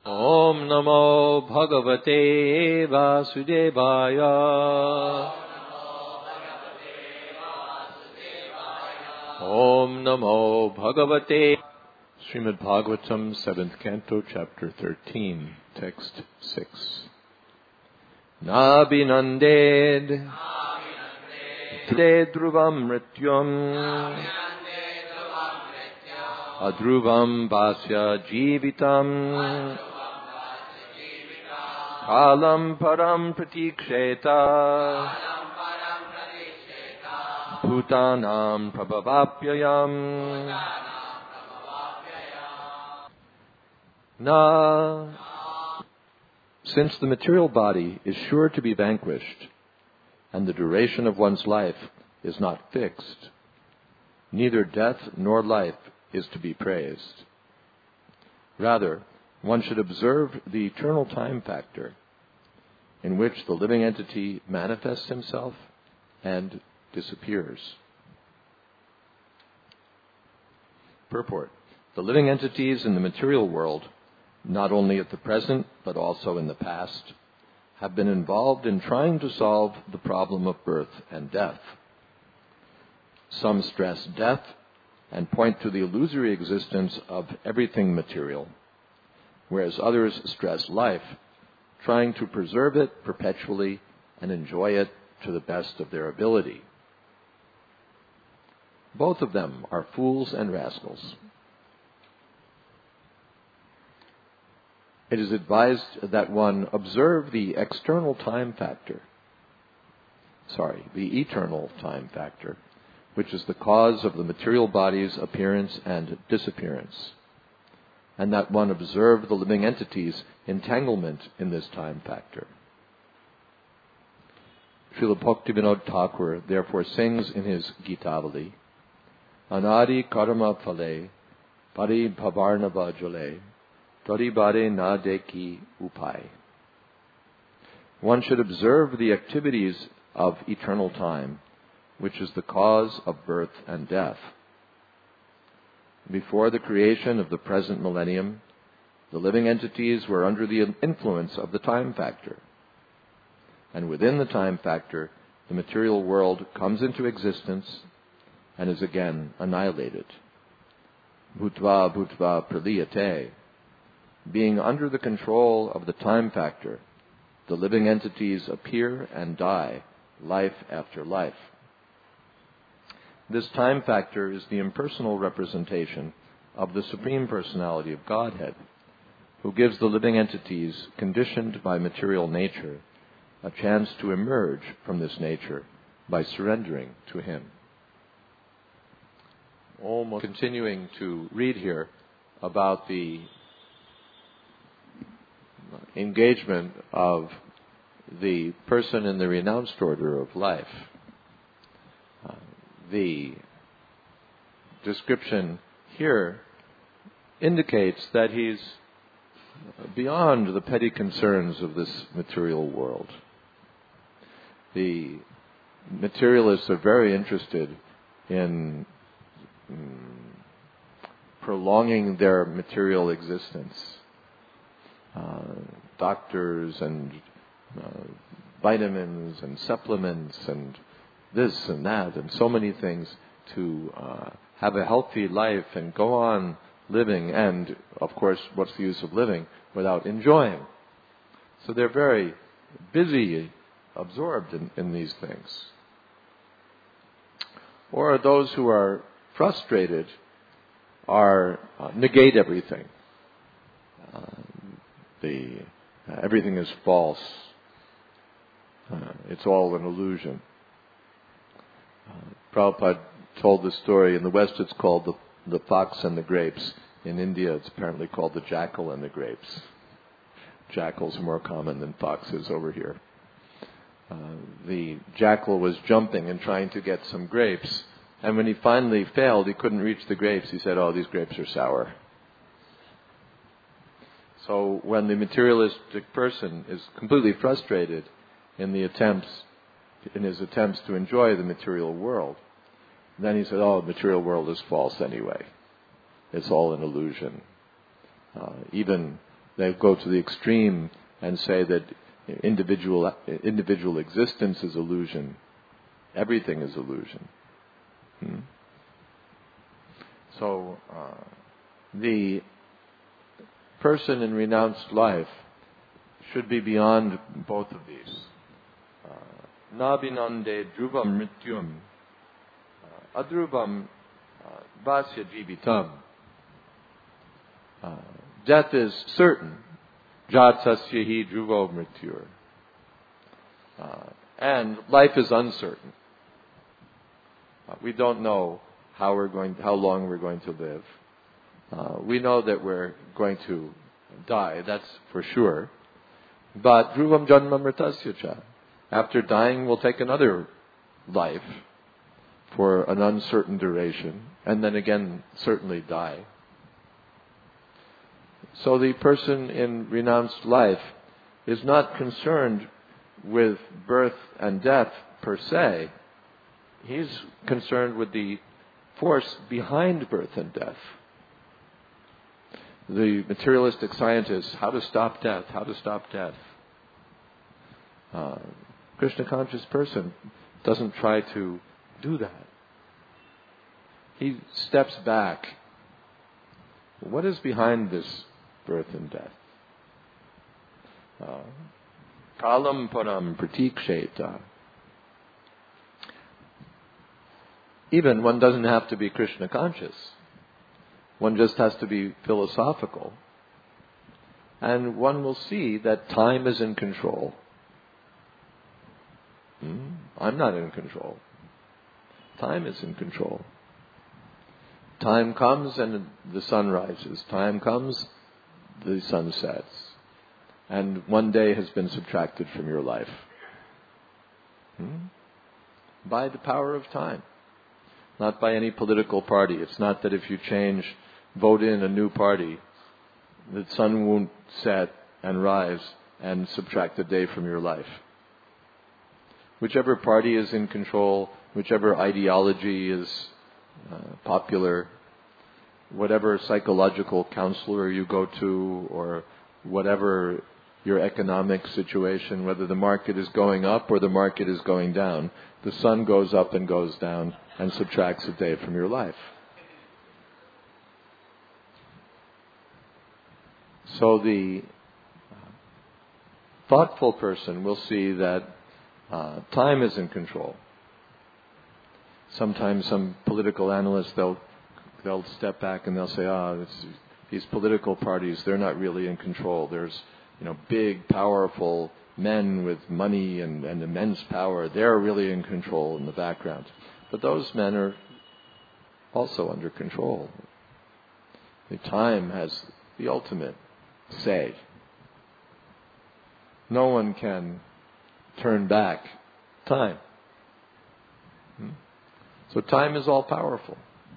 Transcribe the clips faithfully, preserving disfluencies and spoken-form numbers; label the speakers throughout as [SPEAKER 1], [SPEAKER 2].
[SPEAKER 1] Om Namo Bhagavate Vasudevaya. Om Namo Bhagavate. Srimad Bhagavatam, seventh Canto, Chapter thirteen, Text six. Nabhinanded Te Dhruvam Mrityam Adhruvam Vasya Jivitam Kalam Param Pratiksheta Bhutanam Prabhavapyayam. Na, since the material body is sure to be vanquished, and the duration of one's life is not fixed, neither death nor life is to be praised. Rather, one should observe the eternal time factor, in which the living entity manifests himself and disappears. Purport. The living entities in the material world, not only at the present but also in the past, have been involved in trying to solve the problem of birth and death. Some stress death and point to the illusory existence of everything material, whereas others stress life, trying to preserve it perpetually and enjoy it to the best of their ability. Both of them are fools and rascals. It is advised that one observe the external time factor, sorry, the eternal time factor, which is the cause of the material body's appearance and disappearance, and that one observe the living entity's entanglement in this time factor. Srila Bhaktivinoda Thakur therefore sings in his Gitavali, Anadi karma phale, pari bhavarnava jole, tori bare na deki upai. One should observe the activities of eternal time, which is the cause of birth and death. Before the creation of the present millennium, the living entities were under the influence of the time factor. And within the time factor, the material world comes into existence and is again annihilated. Bhutva bhutva praliyate. Being under the control of the time factor, the living entities appear and die, life after life. This time factor is the impersonal representation of the Supreme Personality of Godhead, who gives the living entities conditioned by material nature a chance to emerge from this nature by surrendering to Him. Almost continuing to read here about the engagement of the person in the renounced order of life. Uh, the description here indicates that he's beyond the petty concerns of this material world. The materialists are very interested in mm, prolonging their material existence. Uh, doctors and uh, vitamins and supplements and this and that and so many things to uh, have a healthy life and go on living, and of course what's the use of living without enjoying? So they're very busy, absorbed in, in these things. Or those who are frustrated are uh, negate everything. Uh, the uh, everything is false. Uh, it's all an illusion. Uh, Prabhupada told this story. In the West it's called the, the fox and the grapes. In India it's apparently called the jackal and the grapes. Jackals are more common than foxes over here. Uh, the jackal was jumping and trying to get some grapes, and when he finally failed, he couldn't reach the grapes. He said, "Oh, these grapes are sour." So when the materialistic person is completely frustrated in the attempts, in his attempts to enjoy the material world, then he said, "Oh, the material world is false anyway. It's all an illusion." Uh, even They go to the extreme and say that individual individual existence is illusion. Everything is illusion. Hmm? So uh, the person in renounced life should be beyond both of these. Nabinande dhruvam mrityum adhrubam vasya jivitam. Death is certain. Jatasya hi dhruvo mrityur. Uh, and life is uncertain. Uh, we don't know how we're going, how long we're going to live. Uh, we know that we're going to die. That's for sure. But dhruvam janma mritasya cha. After dying, we'll take another life for an uncertain duration, and then again certainly die. So the person in renounced life is not concerned with birth and death per se. He's concerned with the force behind birth and death. The materialistic scientists, how to stop death, how to stop death. Uh, Krishna conscious person doesn't try to do that. He steps back. What is behind this birth and death? Kalam param pratiksheta. Even one doesn't have to be Krishna conscious. One just has to be philosophical. And one will see that time is in control. Hmm? I'm not in control. Time is in control. Time comes and the sun rises. Time comes, the sun sets. And one day has been subtracted from your life. Hmm? By the power of time. Not by any political party. It's not that if you change, vote in a new party, the sun won't set and rise and subtract a day from your life. Whichever party is in control, whichever ideology is uh, popular, whatever psychological counselor you go to, or whatever your economic situation, whether the market is going up or the market is going down, the sun goes up and goes down and subtracts a day from your life. So the thoughtful person will see that Uh, time is in control. Sometimes some political analysts, they'll they'll step back and they'll say, ah, oh, these political parties, they're not really in control. There's, you know, big, powerful men with money and, and immense power. They're really in control in the background. But those men are also under control. The time has the ultimate say. No one can turn back time. Hmm? So time is all powerful.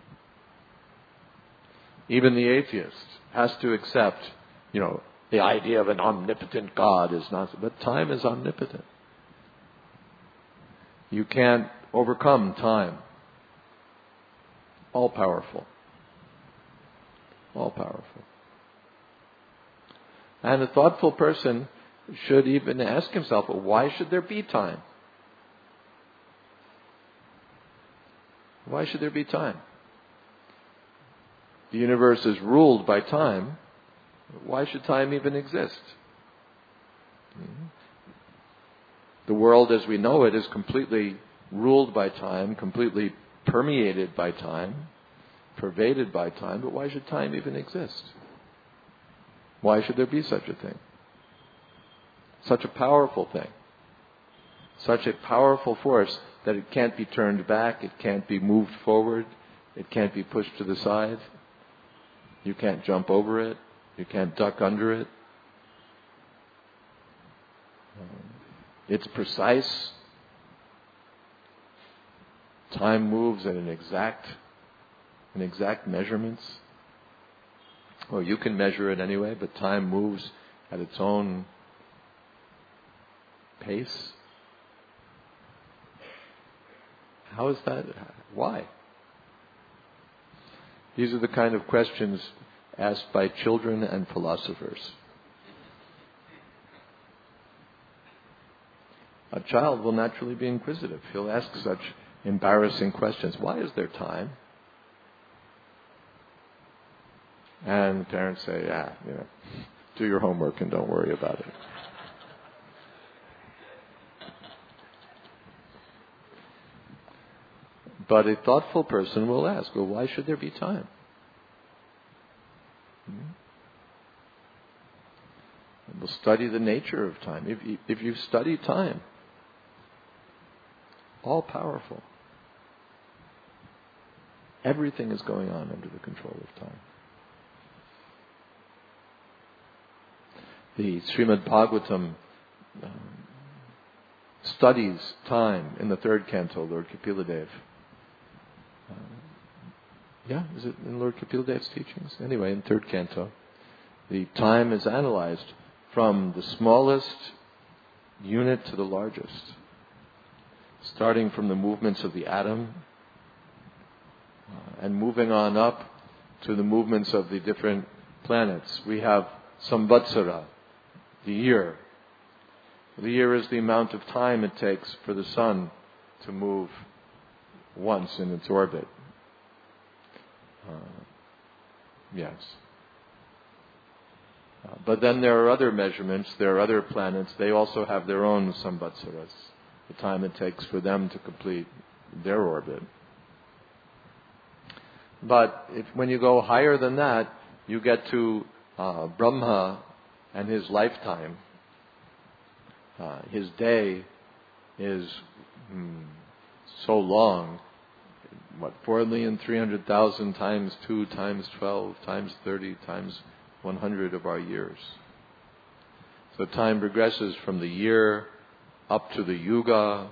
[SPEAKER 1] Even the atheist has to accept, you know, the idea of an omnipotent God is not, but time is omnipotent. You can't overcome time. All powerful. All powerful. And a thoughtful person should even ask himself, well, why should there be time? Why should there be time? The universe is ruled by time. Why should time even exist? Mm-hmm. The world as we know it is completely ruled by time, completely permeated by time, pervaded by time, but why should time even exist? Why should there be such a thing? Such a powerful thing. Such a powerful force that it can't be turned back, it can't be moved forward, it can't be pushed to the side. You can't jump over it, you can't duck under it. It's precise. Time moves at an exact, an exact measurements. Well, you can measure it anyway, but time moves at its own pace. How is that? Why? These are the kind of questions asked by children and philosophers. A child will naturally be inquisitive. He'll ask such embarrassing questions. Why is there time? And parents say, ah, you know, do your homework and don't worry about it. But a thoughtful person will ask, well, why should there be time? Hmm? We'll study the nature of time. If you, if you study time, all powerful, everything is going on under the control of time. The Srimad Bhagavatam um, studies time in the third canto, Lord Kapiladev. Uh, yeah, is it in Lord Kapiladev's teachings? Anyway, in third canto, the time is analyzed from the smallest unit to the largest, starting from the movements of the atom uh, and moving on up to the movements of the different planets. We have Samvatsara, the year. The year is the amount of time it takes for the sun to move once in its orbit. Uh, yes. Uh, but then there are other measurements, there are other planets, they also have their own samvatsaras, the time it takes for them to complete their orbit. But if, when you go higher than that, you get to uh, Brahma and his lifetime. Uh, his day is hmm, so long, what, four million three hundred thousand times two times twelve times thirty times one hundred of our years. So time progresses from the year up to the yuga,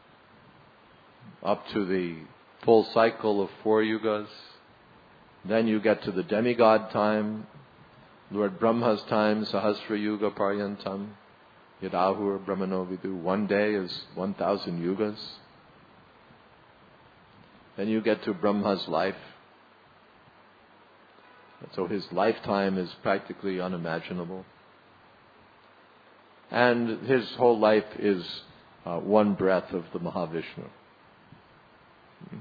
[SPEAKER 1] up to the full cycle of four yugas. Then you get to the demigod time, Lord Brahma's time, Sahasra Yuga Paryantam, Yadahur Brahmano Vidu. One day is one thousand yugas. Then you get to Brahma's life. So his lifetime is practically unimaginable. And his whole life is uh, one breath of the Mahavishnu. Mm-hmm.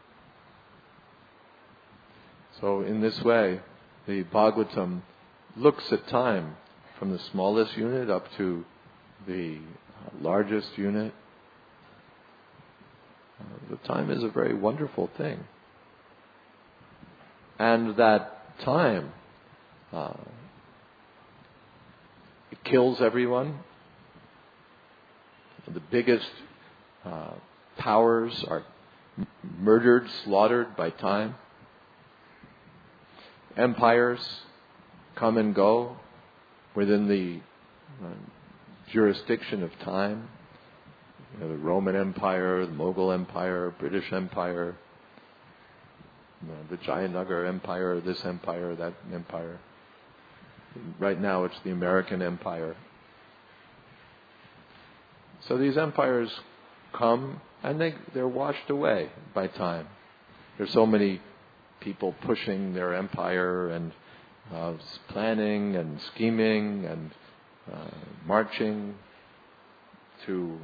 [SPEAKER 1] So in this way, the Bhagavatam looks at time from the smallest unit up to the largest unit. Uh, the time is a very wonderful thing. And that time, uh, it kills everyone. The biggest uh, powers are m- murdered, slaughtered by time. Empires come and go within the uh, jurisdiction of time. You know, the Roman Empire, the Mughal Empire, British Empire, you know, the Jayanagar Empire, this empire, that empire. Right now it's the American Empire. So these empires come and they, they're washed away by time. There's so many people pushing their empire and uh, planning and scheming and uh, marching to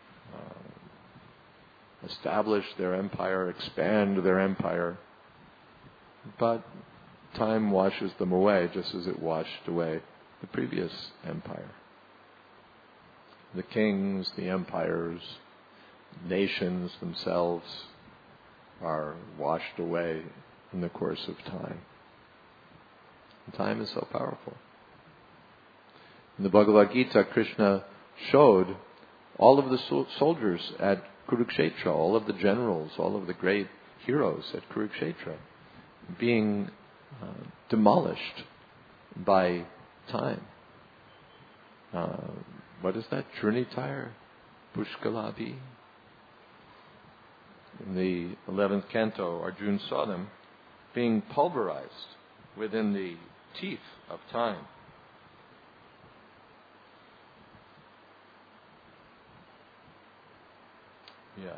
[SPEAKER 1] uh, establish their empire, expand their empire. But time washes them away just as it washed away the previous empire. The kings, the empires, nations themselves are washed away in the course of time. And time is so powerful. In the Bhagavad Gita, Krishna showed all of the so- soldiers at Kurukshetra, all of the generals, all of the great heroes at Kurukshetra being uh, demolished by time. Uh, what is that? Trunitire? Pushkalabi? In the eleventh canto, Arjuna saw them being pulverized within the teeth of time. Yeah.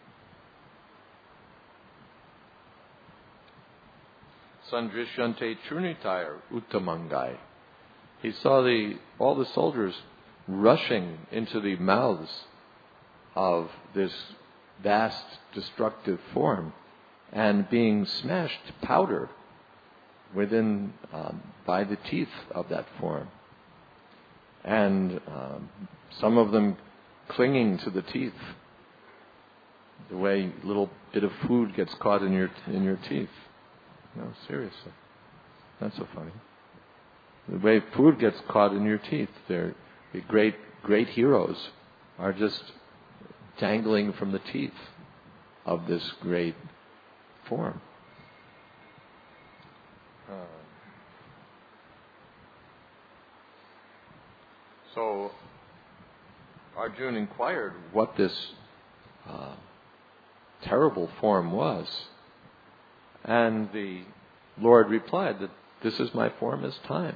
[SPEAKER 1] Sandrishyante Trunitire Uttamangai. He saw the all the soldiers rushing into the mouths of this vast destructive form and being smashed to powder within, um, by the teeth of that form. And um, some of them clinging to the teeth, the way a little bit of food gets caught in your in your teeth. No, seriously. Not so funny. The way food gets caught in your teeth, they're the great, great heroes are just dangling from the teeth of this great form. Uh, so Arjuna inquired what this uh, terrible form was, and the Lord replied that this is my form as time.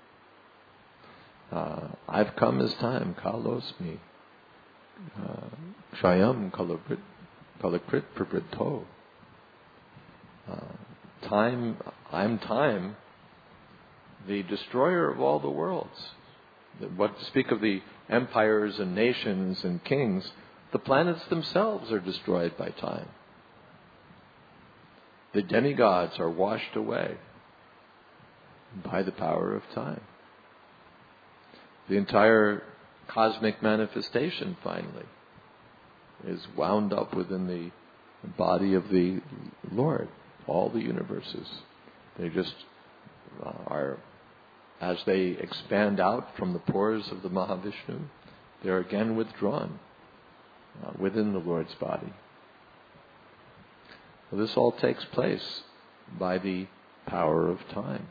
[SPEAKER 1] Uh, I've come as time, kalosmi, kshayam kalakrit prabrito. Time, I'm time, the destroyer of all the worlds. What to speak of the empires and nations and kings, the planets themselves are destroyed by time. The demigods are washed away by the power of time. The entire cosmic manifestation, finally, is wound up within the body of the Lord. All the universes. They just uh, are, as they expand out from the pores of the Mahavishnu, they're again withdrawn uh, within the Lord's body. Well, this all takes place by the power of time.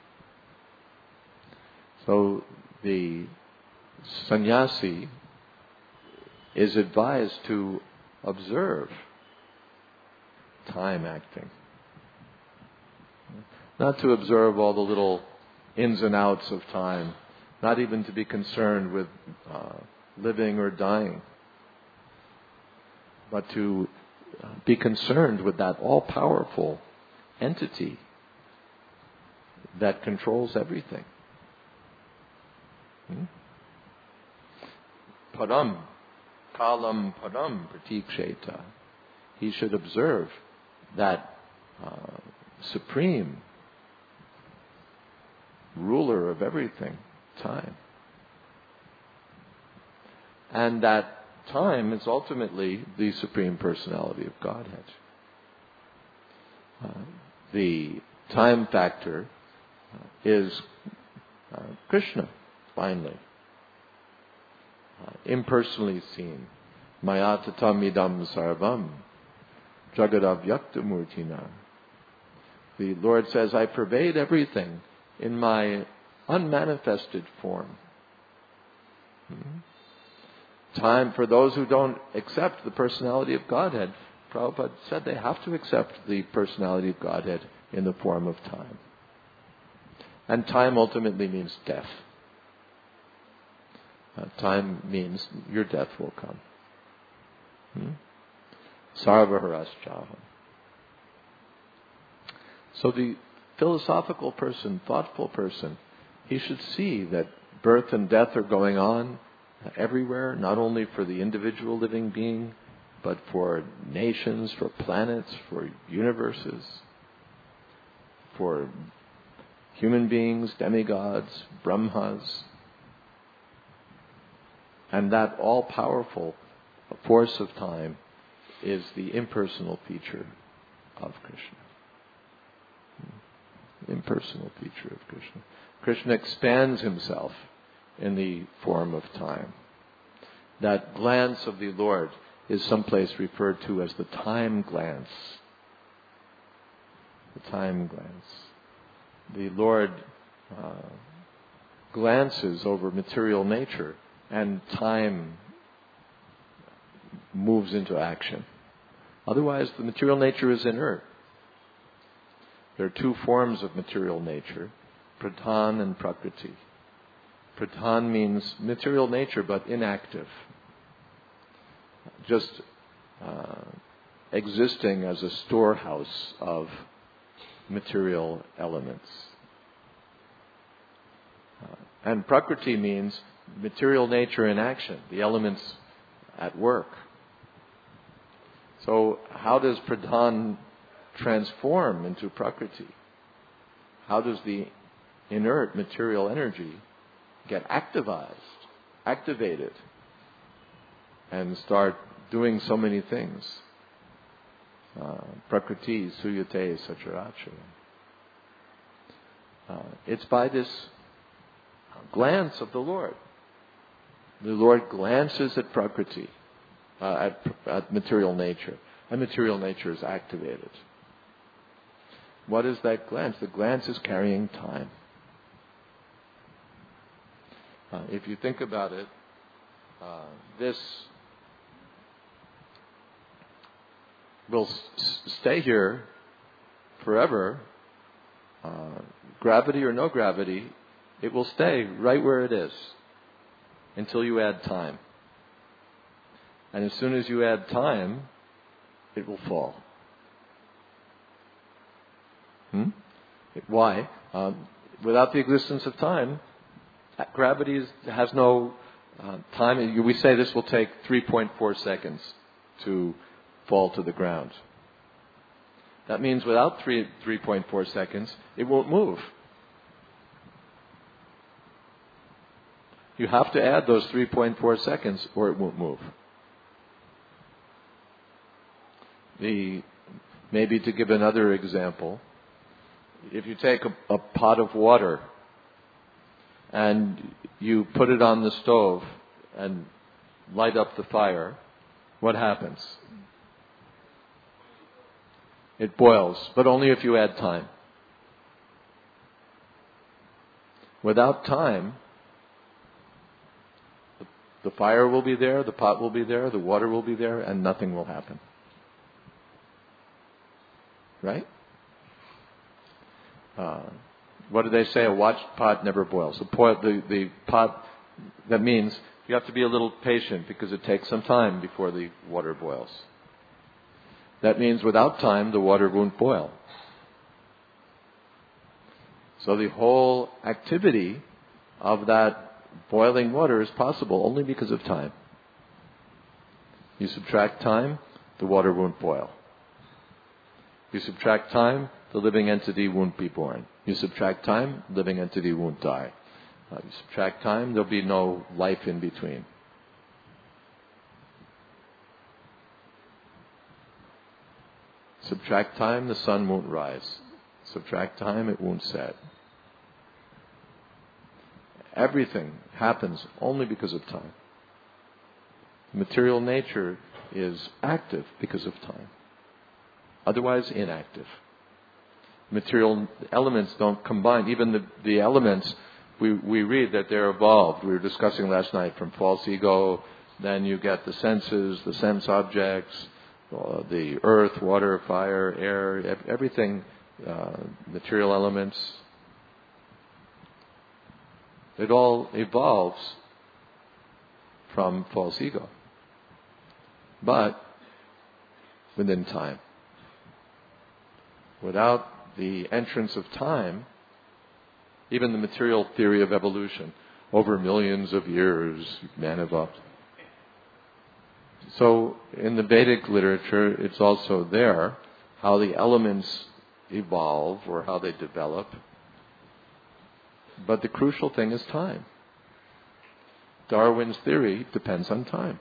[SPEAKER 1] So the sannyasi is advised to observe time acting. Not to observe all the little ins and outs of time, not even to be concerned with uh, living or dying, but to uh, be concerned with that all-powerful entity that controls everything. Hmm? Param, kalam param pratiksheta. He should observe that uh, supreme ruler of everything, time. And that time is ultimately the Supreme Personality of Godhead. Uh, the time factor uh, is uh, Krishna, finally. Uh, impersonally seen. Maya tatam idam sarvam jagadavyaktamurtina. The Lord says, I pervade everything in my unmanifested form. Hmm? Time, for those who don't accept the personality of Godhead, Prabhupada said they have to accept the personality of Godhead in the form of time. And time ultimately means death. Uh, time means your death will come. Hmm? Sarvaharaschaha. So the philosophical person, thoughtful person, he should see that birth and death are going on everywhere, not only for the individual living being, but for nations, for planets, for universes, for human beings, demigods, brahmas. And that all-powerful force of time is the impersonal feature of Krishna. Impersonal feature of Krishna. Krishna expands himself in the form of time. That glance of the Lord is someplace referred to as the time glance. The time glance. The Lord uh, glances over material nature and time moves into action. Otherwise, the material nature is inert. There are two forms of material nature, pradhan and prakriti. Pradhan means material nature but inactive. Just uh, existing as a storehouse of material elements. Uh, and prakriti means material nature in action, the elements at work, So how does Pradhan transform into Prakriti? How does the inert material energy get activized, activated, and start doing so many things? Uh, Prakriti, Suyate, Sacharacha. Uh, it's by this glance of the Lord. The Lord glances at Prakriti, uh, at, at material nature, and material nature is activated. What is that glance? The glance is carrying time. Uh, if you think about it, uh, this will s- stay here forever. Uh, gravity or no gravity, it will stay right where it is until you add time. And as soon as you add time, it will fall. Hmm? Why? Um, without the existence of time, gravity is, has no uh, time. We say this will take three point four seconds to fall to the ground. That means without three, three point four seconds, it won't move. You have to add those three point four seconds or it won't move. The, maybe to give another example, if you take a, a pot of water and you put it on the stove and light up the fire, what happens? It boils, but only if you add time. Without time, the, the fire will be there, the pot will be there, the water will be there, and nothing will happen. Right? Uh, what do they say? A watched pot never boils. The, po- the, the pot, that means you have to be a little patient because it takes some time before the water boils. That means without time, the water won't boil. So the whole activity of that boiling water is possible only because of time. You subtract time, the water won't boil. You subtract time, the living entity won't be born. You subtract time, the living entity won't die. Uh, you subtract time, there'll be no life in between. Subtract time, the sun won't rise. Subtract time, it won't set. Everything happens only because of time. Material nature is active because of time. Otherwise inactive. Material elements don't combine. Even the, the elements, we, we read that they're evolved. We were discussing last night from false ego, then you get the senses, the sense objects, uh, the earth, water, fire, air, everything, uh, material elements. It all evolves from false ego. But within time. Without the entrance of time, even the material theory of evolution, over millions of years, man evolved. So in the Vedic literature, it's also there how the elements evolve or how they develop. But the crucial thing is time. Darwin's theory depends on time.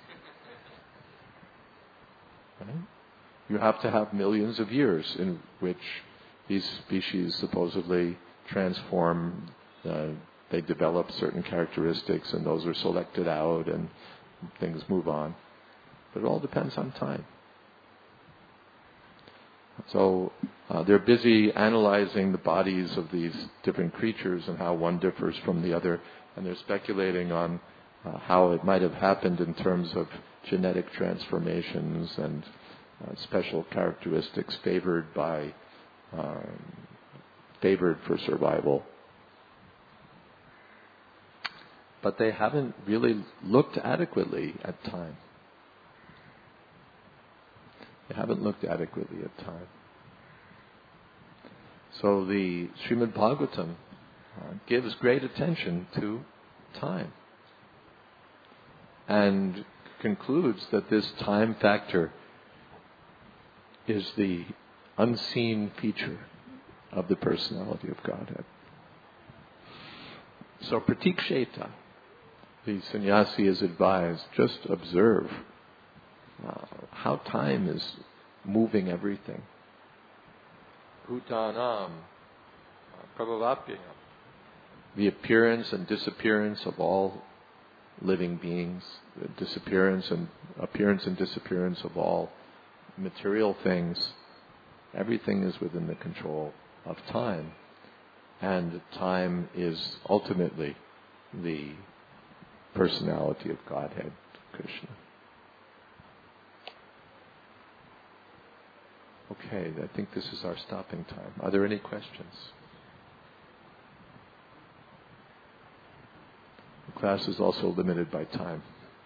[SPEAKER 1] Right? You have to have millions of years in which these species supposedly transform, uh, they develop certain characteristics and those are selected out and things move on. But it all depends on time. So uh, they're busy analyzing the bodies of these different creatures and how one differs from the other, and they're speculating on uh, how it might have happened in terms of genetic transformations and uh, special characteristics favored by um, favored for survival. But they haven't really looked adequately at time. They haven't looked adequately at time. So the Srimad Bhagavatam uh, gives great attention to time and concludes that this time factor is the unseen feature of the personality of Godhead. So pratiksheta, the sannyasi is advised, just observe uh, how time is moving everything. Bhutanam prabhavapyam, the appearance and disappearance of all living beings, the disappearance and appearance and disappearance of all material things, everything is within the control of time. And time is ultimately the personality of Godhead, Krishna. Okay, I think this is our stopping time. Are there any questions? The class is also limited by time.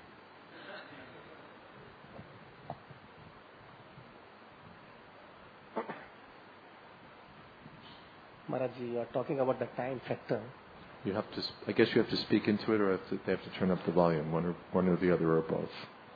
[SPEAKER 2] Maharaj, you are talking about the time factor.
[SPEAKER 1] You have to. I guess you have to speak into it, or have to, they have to turn up the volume. One or one or the other, or both.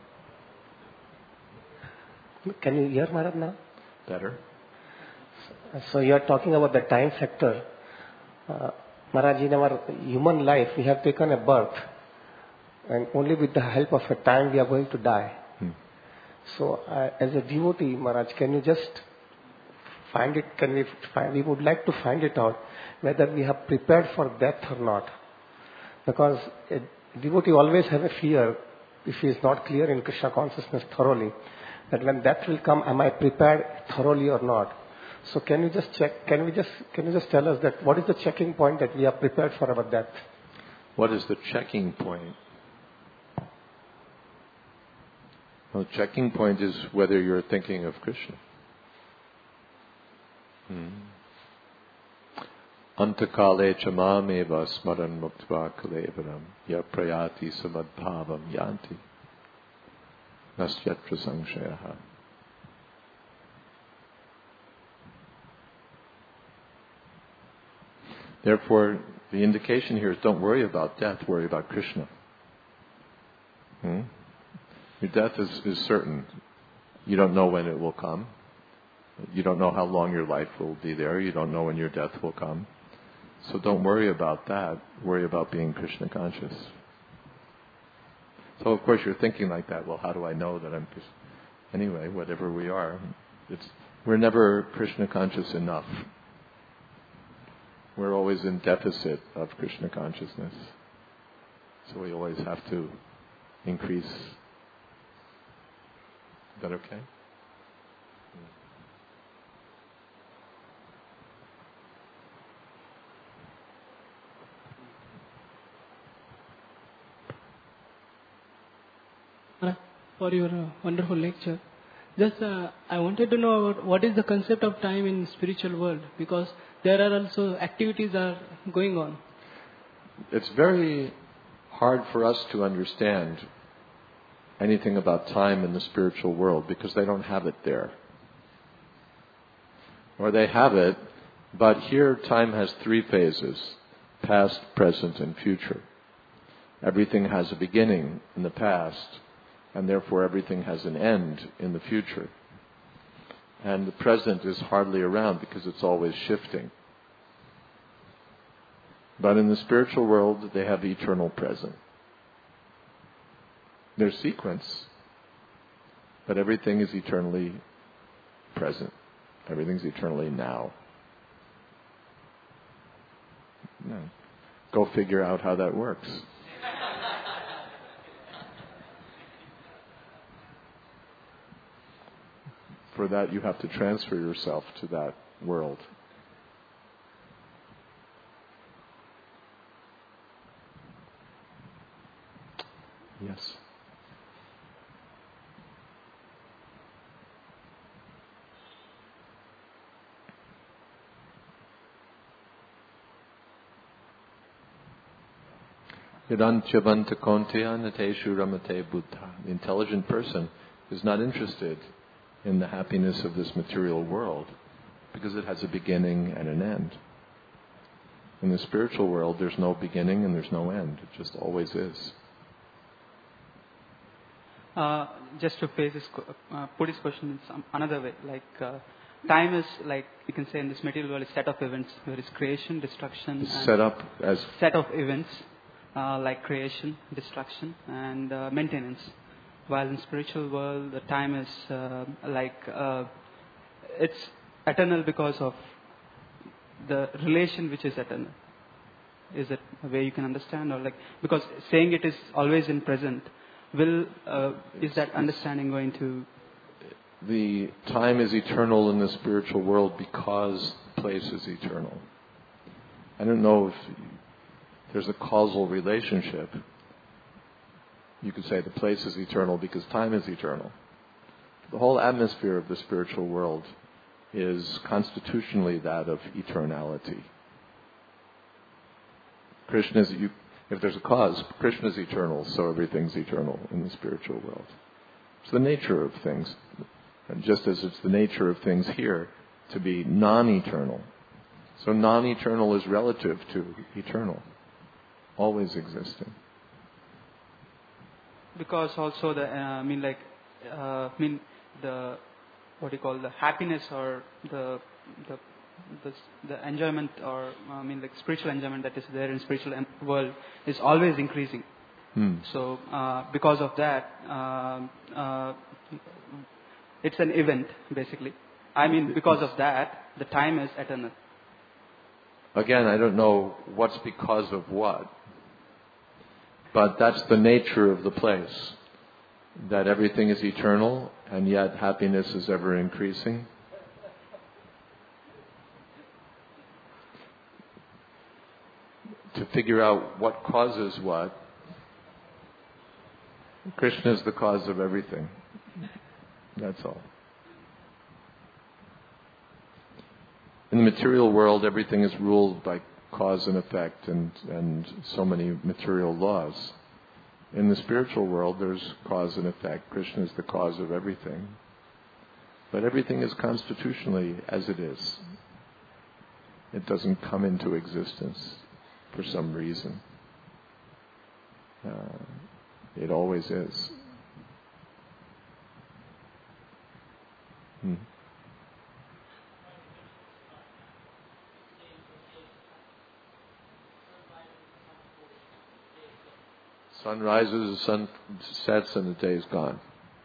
[SPEAKER 2] Can you hear Maharaj now?
[SPEAKER 1] Better.
[SPEAKER 2] So you are talking about the time factor. Uh, Maharaj, in our human life, we have taken a birth, and only with the help of a time we are going to die.
[SPEAKER 1] Hmm.
[SPEAKER 2] So, uh, as a devotee, Maharaj, can you just find it? Can we find? We would like to find it out whether we have prepared for death or not, because a devotee always have a fear if he is not clear in Krishna consciousness thoroughly, that when death will come, am I prepared thoroughly or not? So can you just check, can we just, can you just tell us that what is the checking point that we are prepared for our death?
[SPEAKER 1] What is the checking point? Well, the checking point is whether you're thinking of Krishna. Hmm. Antakale chamameva smaran muktva kalevaram ya prayati samadbhavam yanti nasyatra sangshayaha. Therefore, the indication here is don't worry about death, worry about Krishna. Hmm? Your death is, is certain. You don't know when it will come. You don't know how long your life will be there. You don't know when your death will come. So don't worry about that. Worry about being Krishna conscious. So of course you're thinking like that, well, how do I know that I'm Krishna? Anyway, whatever we are, it's, we're never Krishna conscious enough. We're always in deficit of Krishna consciousness. So we always have to increase. Is that okay?
[SPEAKER 3] For your uh, wonderful lecture. Just uh, I wanted to know about what is the concept of time in spiritual world, because there are also activities are going on.
[SPEAKER 1] It's very hard for us to understand anything about time in the spiritual world because they don't have it there. Or they have it, but here time has three phases: past, present, and future. Everything has a beginning in the past, and therefore everything has an end in the future. And the present is hardly around because it's always shifting. But in the spiritual world, they have eternal present. There's sequence, but everything is eternally present. Everything's eternally now. No. Go figure out how that works. For that, you have to transfer yourself to that world. Yes. Yadanthyavanta konteya nateshu ramate buddha. The intelligent person is not interested in the happiness of this material world because it has a beginning and an end. In the spiritual world, there's no beginning and there's no end. It just always is.
[SPEAKER 4] Uh, just to face this, co- uh, put this question in some another way, like uh, time is like you can say in this material world is set of events. There is creation, destruction, and
[SPEAKER 1] Set up as
[SPEAKER 4] set of events uh, like creation, destruction, and uh, maintenance. While in spiritual world, the time is uh, like uh, it's eternal because of the relation which is eternal. Is it a way you can understand, or like because saying it is always in present? Will uh, is that understanding going to?
[SPEAKER 1] the time is eternal in the spiritual world because place is eternal. I don't know if there's a causal relationship. You could say the place is eternal because time is eternal. The whole atmosphere of the spiritual world is constitutionally that of eternality. Krishna is, you, if there's a cause, Krishna is eternal, so everything's eternal in the spiritual world. It's the nature of things. And just as it's the nature of things here to be non-eternal. So non-eternal is relative to eternal, always existing.
[SPEAKER 4] Because also the uh, I mean like uh, I mean the what do you call the happiness or the the the, the enjoyment or I mean like spiritual enjoyment that is there in spiritual em- world is always increasing.
[SPEAKER 1] Hmm.
[SPEAKER 4] So uh, because of that, uh, uh, it's an event basically. I mean because of that, the time is eternal.
[SPEAKER 1] Again, I don't know what's because of what. But that's the nature of the place. That everything is eternal and yet happiness is ever increasing. To figure out what causes what, Krishna is the cause of everything. That's all. In the material world, everything is ruled by cause and effect and, and so many material laws. In the spiritual world, there's cause and effect. Krishna is the cause of everything. But everything is constitutionally as it is. It doesn't come into existence for some reason. Uh, it always is. Hmm. Sun rises, the sun sets, and the day is gone.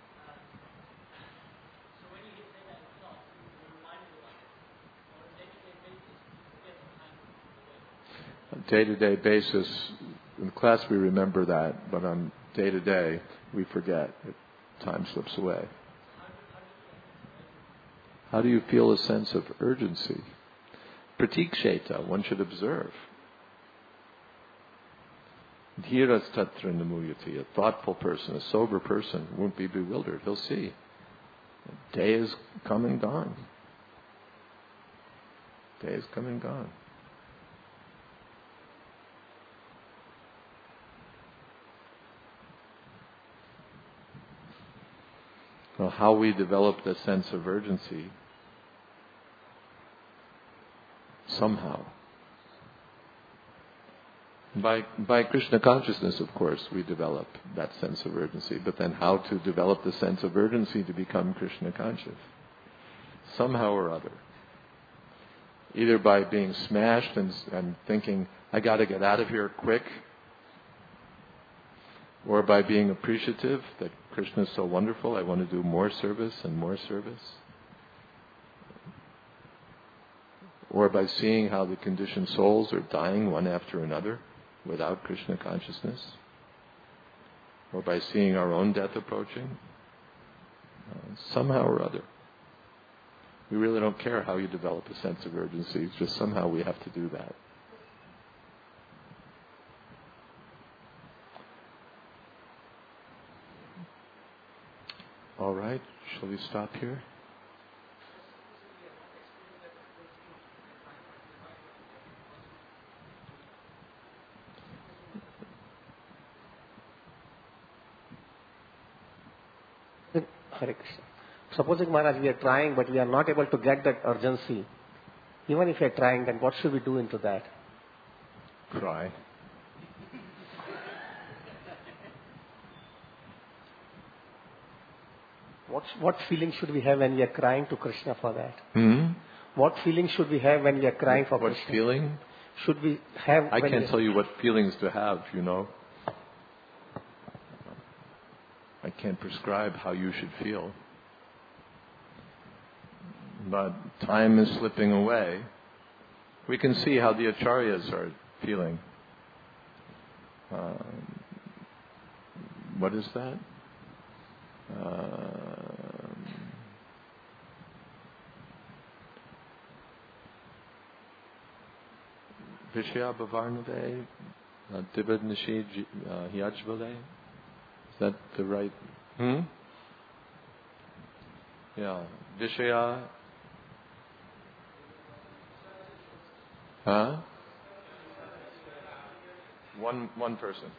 [SPEAKER 1] On a day-to-day basis, in class we remember that, but on day-to-day we forget. Time slips away. How do you feel a sense of urgency? Pratiksheta, one should observe. Dhiras tatra namuyati, a thoughtful person, a sober person, won't be bewildered. He'll see. The day is come and gone. Day is come and gone. Well, how we develop the sense of urgency, somehow. By by Krishna consciousness, of course, we develop that sense of urgency. But then how to develop the sense of urgency to become Krishna conscious? Somehow or other. Either by being smashed and, and thinking, I got to get out of here quick. Or by being appreciative that Krishna is so wonderful, I want to do more service and more service. Or by seeing how the conditioned souls are dying one after another without Krishna consciousness, or by seeing our own death approaching, uh, somehow or other. We really don't care how you develop a sense of urgency, it's just somehow we have to do that. All right, shall we stop here?
[SPEAKER 2] Hare Krishna. Supposing, Maharaj, we are trying, but we are not able to get that urgency. Even if we are trying, then what should we do into that? What, what feeling should we have when we are crying to Krishna for that?
[SPEAKER 1] Hmm?
[SPEAKER 2] What feeling should we have when we are crying for
[SPEAKER 1] What
[SPEAKER 2] Krishna?
[SPEAKER 1] feeling?
[SPEAKER 2] Should we have...
[SPEAKER 1] I
[SPEAKER 2] when
[SPEAKER 1] can't
[SPEAKER 2] we-
[SPEAKER 1] tell you what feelings to have, you know. I can't prescribe how you should feel. But time is slipping away. We can see how the acharyas are feeling. Uh, what is that? Uh, Vishya Bhavarnave, Divad Nishi Hyajvale. Is that the right? Hmm? Yeah. Vishya. Huh? One one person.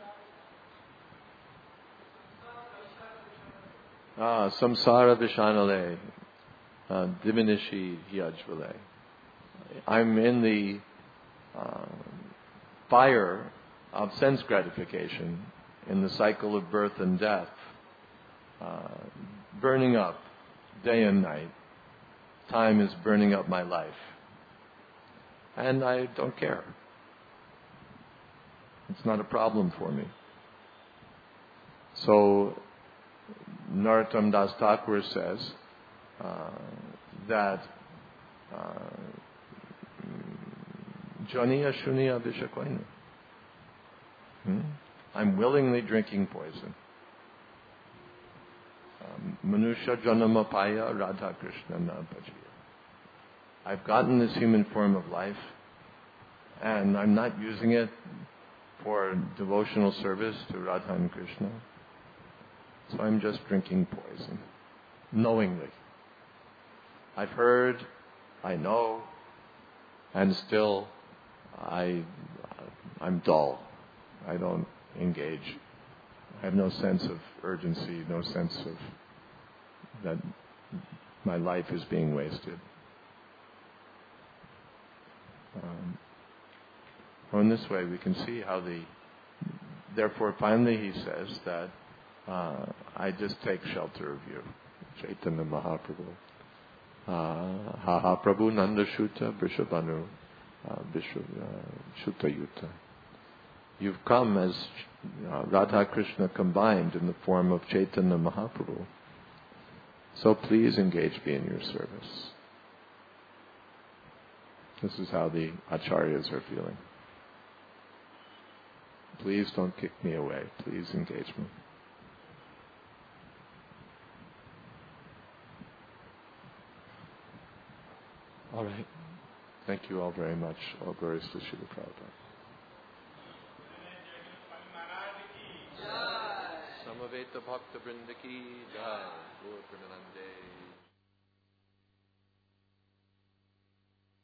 [SPEAKER 1] Ah, Samsara Vishanale, uh, Divinishi Hyajvale. I'm in the uh, fire of sense gratification, in the cycle of birth and death, uh, burning up day and night. Time is burning up my life. And I don't care. It's not a problem for me. So, Narottam Das Thakur says uh, that Janiya Shuniya Vishakoinu. Hmm? I'm willingly drinking poison. Manusha Janamapaya Radha Krishna Napajiya. I've gotten this human form of life, and I'm not using it for devotional service to Radha and Krishna. So I'm just drinking poison, knowingly. I've heard, I know, and still I, I'm dull. I don't engage. I have no sense of urgency, no sense of that my life is being wasted. Um, well, in this way, we can see how the. Therefore, finally, he says that uh, I just take shelter of you, Chaitanya Mahaprabhu. Ha ha Prabhu Nanda Shuta Vrishabhanu Shuta Yuta. You've come as uh, Radha Krishna combined in the form of Chaitanya Mahaprabhu. So please engage me in your service. This is how the acharyas are feeling. Please don't kick me away. Please engage me. All right. Thank you all very much. All glories to Srila Prabhupada. Samaveta Bhakta Vrindaki Jai. Gaur Premanande.